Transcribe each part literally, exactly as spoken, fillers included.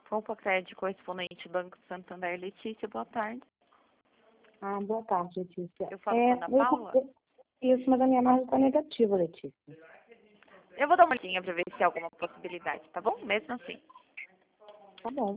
Compa Crédito Correspondente Banco Santander, Letícia, boa tarde. Ah, boa tarde, Letícia. Eu falo é, com a Ana Paula? eu, isso, mas a minha margem está negativa, Letícia. Eu vou dar uma olhadinha para ver se há alguma possibilidade, tá bom? Mesmo assim. Tá bom.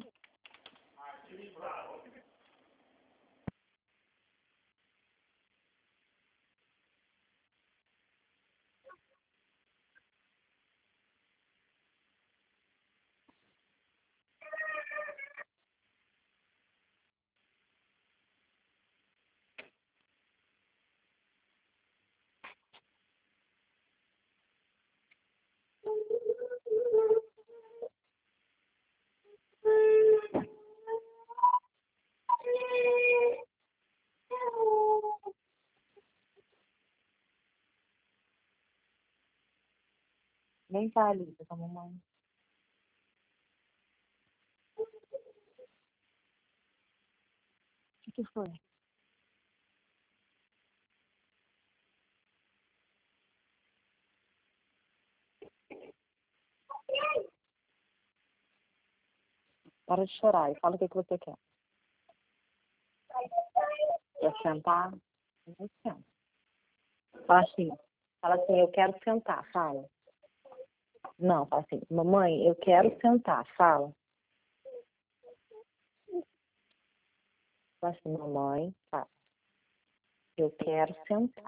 Vem cá, Alice, com a mamãe. O que, que foi? Para de chorar e fala o que, que você quer. Quer sentar? Não senta. Fala assim. Fala assim, eu quero sentar, fala. Não, fala assim, mamãe, eu quero sentar, fala. Fala assim, mamãe, fala. Eu quero sentar.